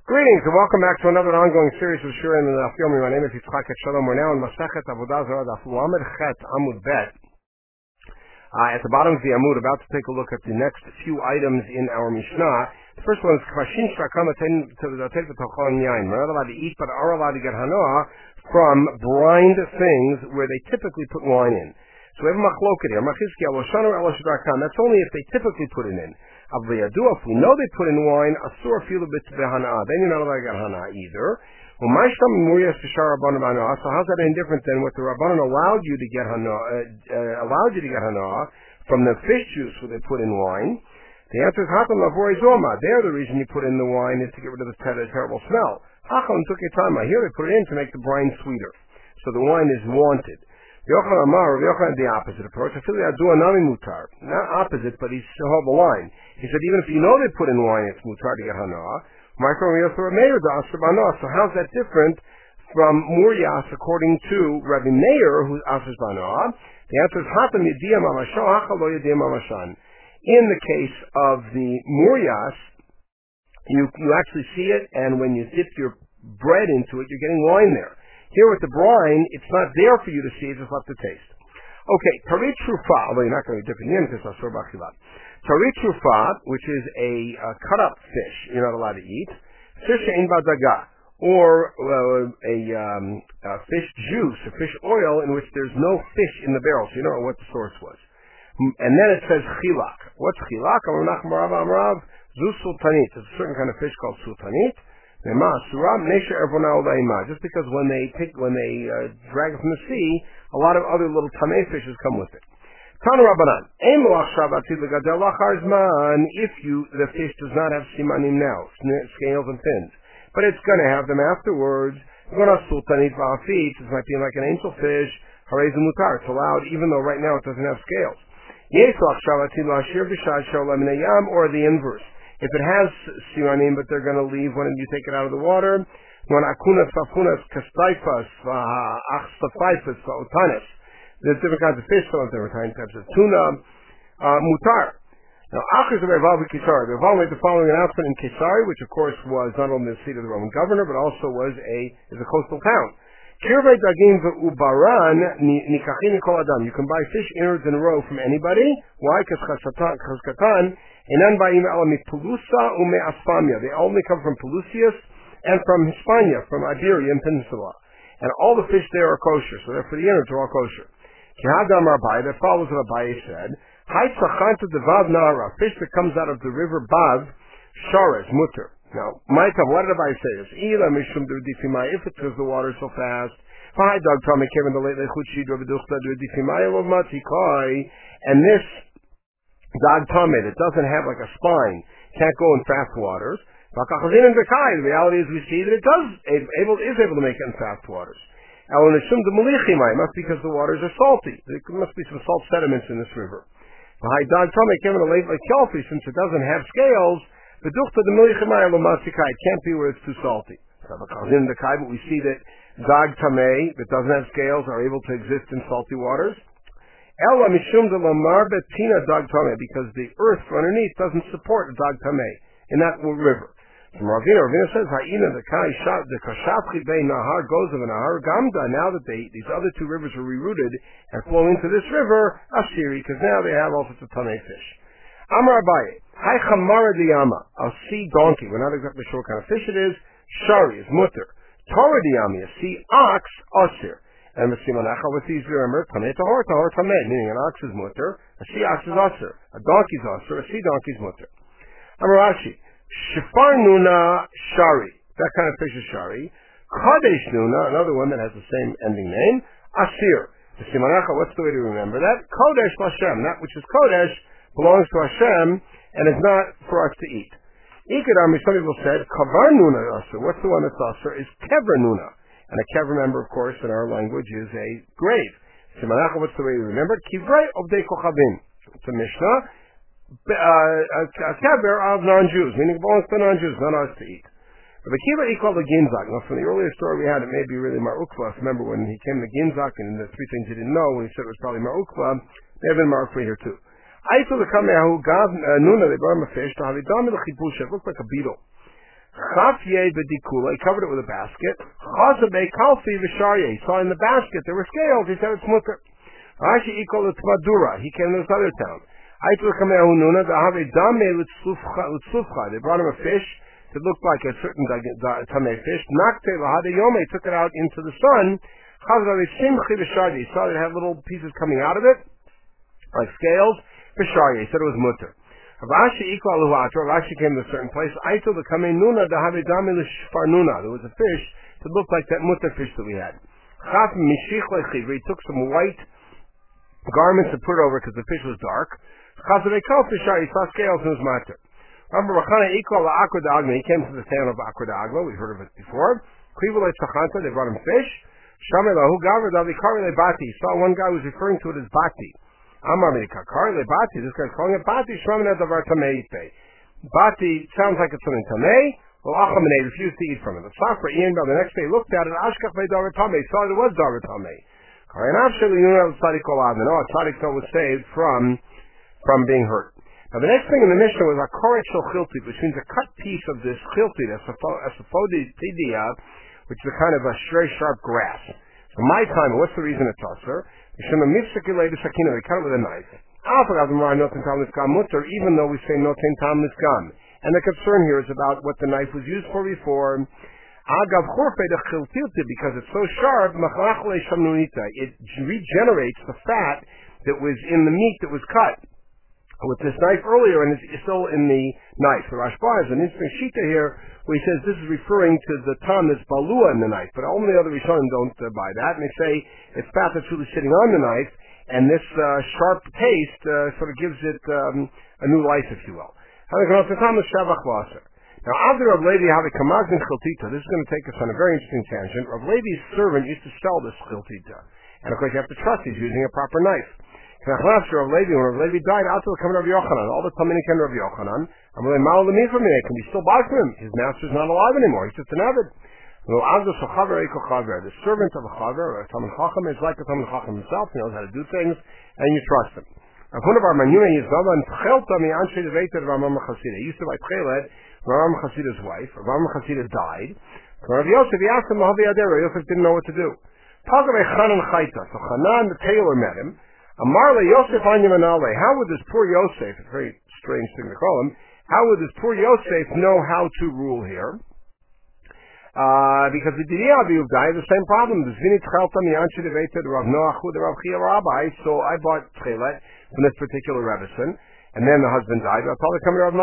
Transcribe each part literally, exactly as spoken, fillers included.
Greetings and welcome back to another ongoing series of Shura in the Daf Yomi. My name is Yitzchak Shalom. We're now in Masechet Avodah Zarah Daf Lamed Chet Amud Bet. Uh, at the bottom of the Amud, about to take a look at the next few items in our Mishnah. The first one is Kvashin Shrakam Aten V'Tochon Yain. We're not allowed to eat, but are allowed to get hanoah from brined things where they typically put wine in. So we have a machloket here. Machizki Aloshanu Eloshdrakam. That's only if they typically put it in. If we know they put in wine, asur feel a bit behana. Then you're not allowed to get hana either. So how's that any different than what the Rabbanan allowed you to get hana, uh, uh, allowed you to get hana from the fish juice where they put in wine? The answer is hatam lavori zoma. There, the reason you put in the wine is to get rid of the terrible smell. Hacham took a time. Here they put it in to make the brine sweeter, so the wine is wanted. Yochanan Amar, Yochanan the opposite approach. I feel like I do anami mutar. Not opposite, but he's held the line. He said even if you know they put in wine, it's mutar to get hanoah. So how's that different from Muryas according to Rabbi Meir, who's asers banoah? The answer is hatam yediyah mamashan, hachalo yediyah mamashan. In the case of the Muryas, you you actually see it, and when you dip your bread into it, you're getting wine there. Here with the brine, it's not there for you to see, it's just left to taste. Okay, tarit trufa, although you're not going to be dipping in because asur b'achilat. Tarit trufa, which is a uh, cut-up fish you're not allowed to eat. Fish she'ein ba daga, or uh, a, um, a fish juice, a fish oil in which there's no fish in the barrel, so you don't know what the source was. And then it says chilak. What's chilak? Amar Nachman Rav Amrav, zu sultanit. It's a certain kind of fish called sultanit. Just because when they take, when they uh, drag it from the sea, a lot of other little tamei fishes come with it. Tanu Rabbanan, if you the fish does not have simanim now, scales and fins, but it's going to have them afterwards. It might be like an angel fish. It's allowed, even though right now it doesn't have scales. Or the inverse. If it has simanim, but they're going to leave when you take it out of the water, when akunas, fafunas, kastaifas, achstafaifas, otanis, there's different kinds of fish, some different types of tuna, uh, mutar. Now, Achaz of Eval Kisari. Eval made the following announcement in Kisari, which of course was not only the seat of the Roman governor, but also was a is a coastal town. Kirvei dagim ubaran nikachin kol adam. You can buy fish innards in a row from anybody. Why? Because chazkatan. They only come from Pelusius and from Hispania, from Iberian Peninsula. And all the fish there are kosher, so therefore the innards are all kosher. Kihadam Rabbi, that follows what Abaye said, fish that comes out of the river Bav, Shares, Mutter. Now, Maitav, what did Abaye say? If it's because the water is so fast, and this Dag Tameh, it doesn't have like a spine, can't go in fast waters. The reality is we see that it does able is able to make it in fast waters. It must be because the waters are salty. There must be some salt sediments in this river. Dag Tameh came in a late like Kelfi, since it doesn't have scales, it can't be where it's too salty. But we see that Dag Tameh that doesn't have scales are able to exist in salty waters. Ella mishum de lamar betina dag tameh, because the earth from underneath doesn't support dag tameh in that river. From Ravina, Ravina says, "Ha'ina the kai shot the kashavchi bei nahar goes of a nahar gamda." Now that they these other two rivers are rerouted and flow into this river, Ashiri, because now they have all sorts of tameh fish. Amar Abaye, Hai chamara diyama, a sea donkey. We're not exactly sure what kind of fish it is. Shari is mutter. Torah diyami, a sea ox, asir. And with these, remember, tameh tahor, tahor tameh, meaning an ox is mutter, a sea ox is usher, a donkey is usher, a sea donkey is mutter. Amarashi, shifar nuna shari, that kind of fish is shari. Kadesh nuna, another one that has the same ending name, asir. The simanacha, what's the way to remember that? Kodesh Hashem, that which is kodesh belongs to Hashem and is not for us to eat. Ikadami, some people said, kavar nuna asir. What's the one that's asir? Is kever nuna. And a kever member, of course, in our language is a grave. Simanacha, what's the way to remember? Kivrei obdei kochavim. It's a Mishnah. Uh, a kever of non-Jews, meaning it belongs to non-Jews, not ours to eat. But the kiva he called a ginzak. Now, from the earlier story we had, it may be really Mar Ukva. Remember when he came to ginzak, and the three things he didn't know, when he said it was probably Mar Ukva, may have been Mar Ukva here too. I told the Kamehu, Gav Nuna, they brought him a fish, to have it looked like a beetle. Chafye b'dikula, he covered it with a basket. Chazabe kalfi v'sharye, he saw in the basket there were scales, he said it's mutter. Rashi ikol l'tmadura, he came to this other town. Aitul kameh hununa, v'ahave dame l'tzlufcha, they brought him a fish that looked like a certain tameh fish. Nakte l'hade yome, took it out into the sun. Chazabe simchi v'sharye, he saw that it had little pieces coming out of it, like scales. V'sharye, he said it was mutter. Rashi ikol l'huatra, Rashi came to a certain place. Aitul kameh nuna, v'ahave dame l'shfarnuna, there was a fish that looked like that mutter fish that we had. Chaf mishich l'chivri, he took some white garments to put over because the fish was dark. Chazabe kal fishar, he saw scales in his matter. Remember, Rachana equal to Akra Dagma, he came to the town of Akra Dagma, we've heard of it before. Krivule Tzachanta, they brought him fish. Shamelahu Gavra Davikari Lebati, he saw one guy who was referring to it as Bati. Amar Mikakari Lebati, this guy's calling it Bati, Shramina Davar Tameipe. Bati sounds like it's something Tamei. Well, Achamene refused to eat from it. The Safra Ian, the next day looked at it, Ashkach Be Davar Tamei, saw it was Davar Tamei. No, a tzaddik was saved from from being hurt. Now the next thing in the Mishnah was a koret shel chiltit, which means a cut piece of this chiltit, a saphodidia, which is a kind of a very sharp grass. So my time, what's the reason it's usher? They cut it with a knife. Even though we say noten tam nisgam. And the concern here is about what the knife was used for before. Agav chorfe de chiltilta, because it's so sharp, it regenerates the fat that was in the meat that was cut with this knife earlier, and it's still in the knife. The Rashba has an interesting shita here where he says this is referring to the tam that's balua in the knife, but only other Rishonim don't uh, buy that, and they say it's fat that's really sitting on the knife, and this uh, sharp taste uh, sort of gives it um, a new life, if you will. Now, after Rav Levi have a kamazin chiltita, this is going to take us on a very interesting tangent. Rav Levi's servant used to sell this chiltita, and of course you have to trust he's using a proper knife. Rav Levi, when Rav Levi died, out to the coming of Yochanan, all the Talmidim came to Rav Yochanan, and when they maled the meat from him, can we still buy from him? His master's not alive anymore. He's just an avid. The servant of a chaver, a Talmid Chacham, is like a Talmid Chacham himself. He knows how to do things, and you trust him. He used to buy tchelet. Rav Chasida's wife, Rav Chasida died. Rav Yosef, he asked him, Rav Yosef didn't know what to do. So Chanan, the tailor, met him. Amarle Yosef Anyamanale, how would this poor Yosef, a very strange thing to call him, how would this poor Yosef know how to rule here? Uh, because the Diriyav died, the same problem. The Zvinit Chaltam Yanshi the Rav Noach, the Rav Chia Rabbi, so I bought Tchelet from this particular Rebbeson. And then the husband died. He also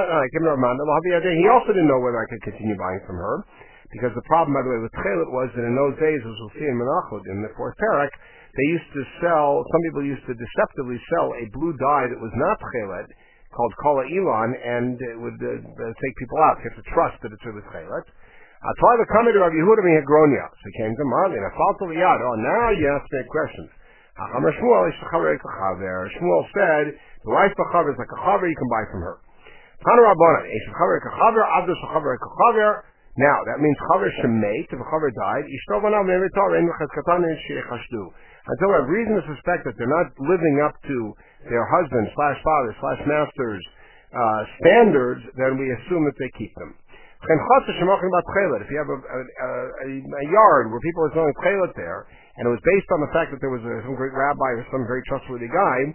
didn't know whether I could continue buying from her, because the problem, by the way, with Tchelet was that in those days, as we'll see in Menachot, in the fourth parak, they used to sell, some people used to deceptively sell a blue dye that was not Tchelet, called Kala Elon, and it would uh, uh, take people out. You have to trust that it's really Tchelet. I tried the comment of Yehuda, he had grown yet. So he came to Marley, and I felt the yad. Oh, now you ask me questions. Shmuel said, the wife of Chaver is like a Chaver, you can buy from her. Now, that means Chaver Shemait, if a Chaver died, until we have reason to suspect that they're not living up to their husband slash father slash master's uh, standards, then we assume that they keep them. If you have a, a, a, a yard where people are selling tchelet there, and it was based on the fact that there was a, some great rabbi or some very trustworthy guy,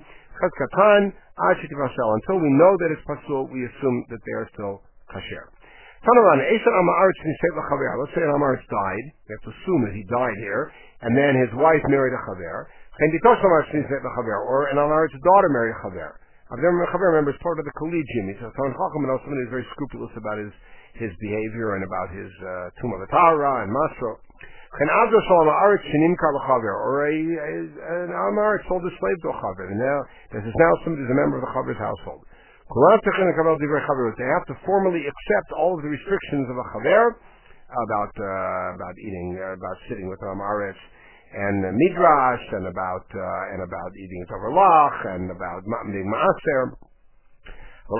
until we know that it's pasul, we assume that they are still kasher. Let's say an Amaretz died. We have to assume that he died here, and then his wife married a chaver. Or an Amaretz's daughter married a chaver. Remember, it's part of the collegium. He's a somebody who's very scrupulous about his his behavior and about his uh, Tumah V'Tara and Masro. Or a, or a, a, an Amaretz sold a slave to a chaver. And now, this is now somebody who's a member of the chaver's household. They have to formally accept all of the restrictions of a chaver about uh, about eating, uh, about sitting with an Amaretz, and uh, midrash, and about uh, and about eating it over lach, and about being maaser. Well,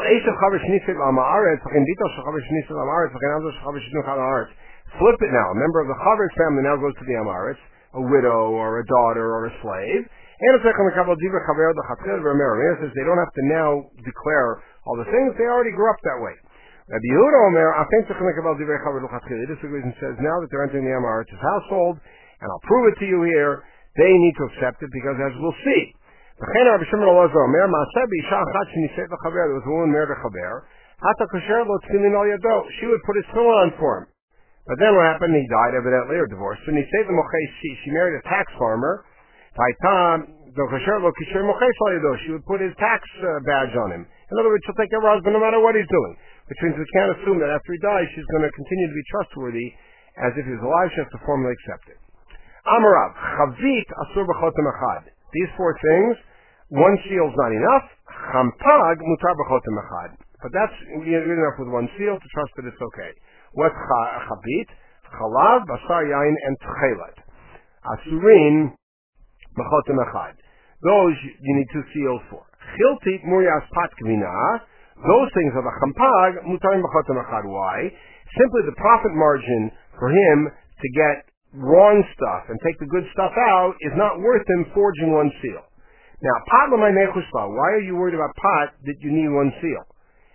flip it now. A member of the chaver's family now goes to the Amaretz, a widow or a daughter or a slave. And it's like on the Kabbalah Diva Chaver, the Chatzkel V'Mer. Says they don't have to now declare all the things. They already grew up that way. Rabbi Yehuda Omer, Afen Tzrichim Lekabel Divrei Chaver L'Chatchila. He disagrees and says, now that they're entering the Am Haaretz's household, and I'll prove it to you here, they need to accept it because, as we'll see, there was a woman married to Chaver. She would put his tefillin on for him. But then what happened? He died evidently or divorced. And he said the she married a tax farmer. She would put his tax uh, badge on him. In other words, she'll take care of her husband no matter what he's doing. Which means we can't assume that after he dies, she's going to continue to be trustworthy as if he was alive. She has to formally accept it. Amarav, Chavit Asur B'chotem Echad. These four things, one seal's not enough. Champag Mutar B'chotem Echad. But that's good enough with one seal to trust that it's okay. What's Chavit? Chalav, Basar Yain, and Tchelet. Asurin B'chotem Echad. Those you need two seals for. Chiltit Murias Pat Kvina. Those things are the Champag Mutar B'chotem Echad. Why? Simply the profit margin for him to get wrong stuff and take the good stuff out is not worth him forging one seal. Now, pot l'may nechusla, why are you worried about pot that you need one seal?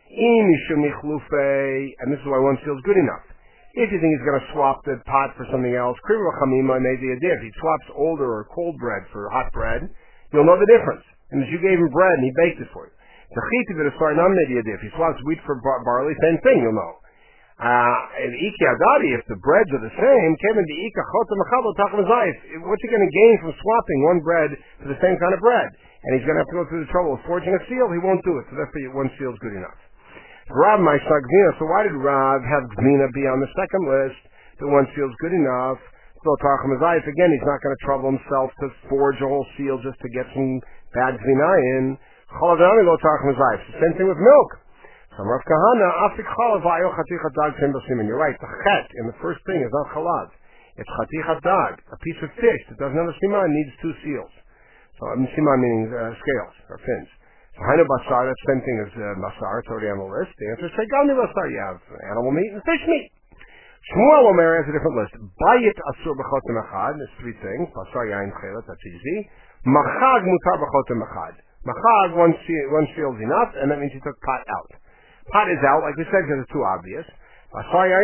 And this is why one seal is good enough. If you think he's going to swap the pot for something else, kriva chamima may be a idea. If he swaps older or cold bread for hot bread, you'll know the difference. And as you gave him bread and he baked it for you. If he swaps wheat for bar- barley, same thing, you'll know. Uh, and Iki Adadi, if the breads are the same, Kevin the Ika Chotam Achalo Tacham Zayif, what's he going to gain from swapping one bread for the same kind of bread? And he's going to have to go through the trouble of forging a seal, he won't do it. So therefore one seal is good enough. Rav Ma'asar Gvina, so why did Rav have Gvina be on the second list? That one seal is good enough. So Tacham Zayif, again, he's not going to trouble himself to forge a whole seal just to get some bad Gvina in. Chalavani Lo Tacham Zayif, the same thing with milk. Rav Kahana, Afik Chalav V'ayo Chatichat Dag Shem B'Simin. You're right, the chet in the first thing is not chalav. It's Chatichat Dag, a piece of fish that doesn't have a siman needs two seals. So um, siman meaning uh, scales or fins. So Hainu Basar, that's the same thing as uh, Basar, it's already on the list. The answer is Gami Basar, you have animal meat and fish meat. Shmuel Omer has a different list. Bayit Asur B'Chotem Echad, there's three things. Basar Yain Chelet, that's easy. Machag Mutar B'Chotem Echad. Machag, one seal, one seal is enough, and that means he took pot out. Pot is out, like we said, because it's too obvious. The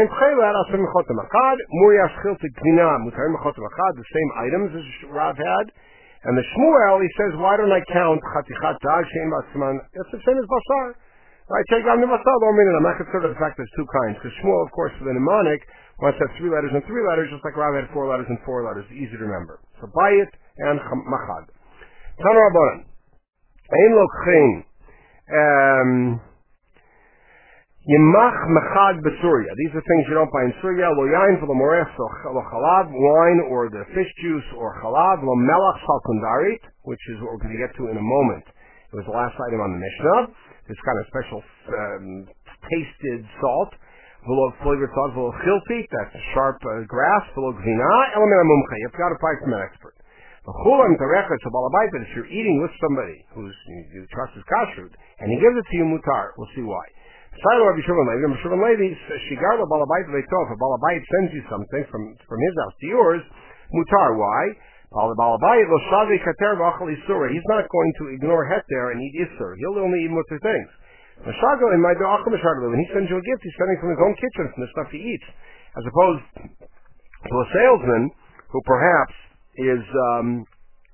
same items as Rav had. And the Shmuel, he says, why don't I count Chatichat Dag Shein Batzman? It's the same as Basar. I take on the Basar, don't mean it. I'm not concerned with the fact there's two kinds. Because Shmuel, of course, for the mnemonic, wants to have three letters and three letters, just like Rav had four letters and four letters. Easy to remember. So Bayit and Machad. Tanu Rabbanan. Ein Lokchin. Um... Yemach mechad b'Surya. These are things you don't buy in Surya. Lo yain for the mores, lo chalav, wine, or the fish juice, or chalav, lo melach salkundarit, which is what we're going to get to in a moment. It was the last item on the Mishnah. This kind of special um, tasted salt. V'lo flavored salt, v'lo chiltit, that's sharp uh, grass, v'lo gvina, elamina mumcha. You've got to buy from an expert. V'chulam terechet, so balabait, but if you're eating with somebody who's, you, you trust his kashrut, and he gives it to you mutar, we'll see why. Silo Rabbi Shimon Levi, Rabbi Shimon Levi, Shigarla Balabait Leitov, if Balabait sends you something from, from his house to yours, mutar, why? Balabait lo shavi kater v'achal isura. He's not going to ignore heter and eat isur. He'll only eat mutar things. Mashagal in my do'achal mishadlu, when he sends you a gift, he's sending from his own kitchen, from the stuff he eats, as opposed to a salesman who perhaps is, um,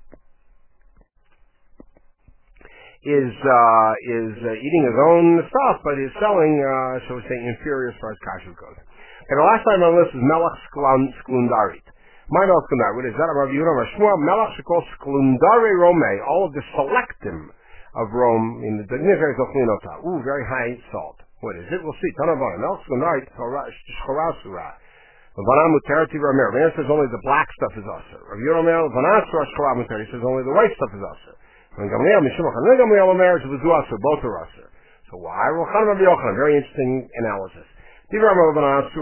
is uh, is uh, eating his own stuff, but is selling, uh, shall we say, inferior as far as kashrut goes. And the last time on the list is melach sklundarit. My melach sklundarit, what is that? Rabbi Yehuda Bar Shmuel, melach shekol sklundare rome, all of the selectum of Rome, in the dignitary zochinota. Ooh, very high salt. What is it? We'll see. Tanavana, melach sklundarit, shchorasura. Lebanon muterati ramer. Man says only the black stuff is usher. Rabbi Yehuda Omer, Lebanon shchorah muterati, says only the white stuff is usher. When Gamliel, Mishum Chan, Gamliel Omer, it was usher, both are usher. So why? Rochan Rabbi Yochanan, very interesting analysis. The one who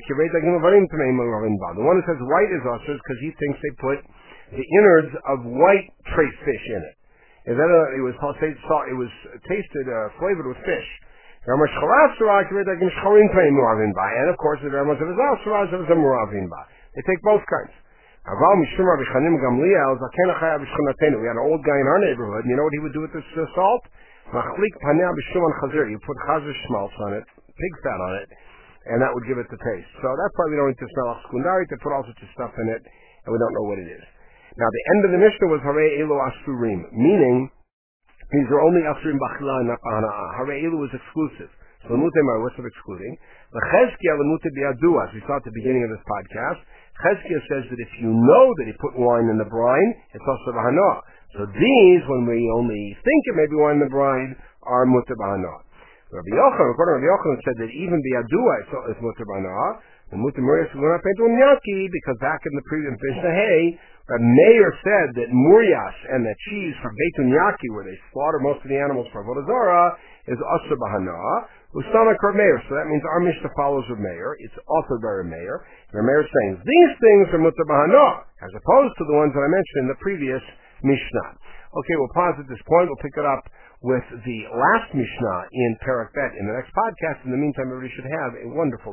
says white is usher is because he thinks they put the innards of white trace fish in it. Is that a, it was it was tasted uh, flavored with fish. And of course, the Ramos of his Asura, they take both kinds. We had an old guy in our neighborhood, and you know what he would do with this uh, salt? You put chazer schmaltz on it, pig fat on it, and that would give it the taste. So that's why we don't eat this melach sekundari. They put all sorts of stuff in it, and we don't know what it is. Now, the end of the Mishnah was Harei Elu Asurim, meaning these are only Asurim Bachila and not Bahana'a. Harei Elu is exclusive. So Lemutemar, what's of excluding? The Chezkiah Lemute Biadu, as we saw at the beginning of this podcast, Chezkiah says that if you know that he put wine in the brine, it's also Bahana'a. So these, when we only think it may be wine in the brine, are Muter Bahana'a. Rabbi Yochanan, according to Rabbi Yochanan, said that even Biadua is Muter Bahana'a. The Muter Murias is not paid to Nyaki, because back in the previous Mishnah, hey, Rabbi Meir said that Murias and that cheese from Beitun Yaki, where they slaughter most of the animals for Avodah Zarah, is Asur Bahana'a. Ustana Kar Meir, so that means our Mishnah follows Rabbi Meir. It's also by Rabbi Meir. Rabbi Meir is saying these things are Muter Bahana'a, as opposed to the ones that I mentioned in the previous Mishnah. Okay, we'll pause at this point. We'll pick it up with the last Mishnah in Perek Bet in the next podcast. In the meantime, everybody should have a wonderful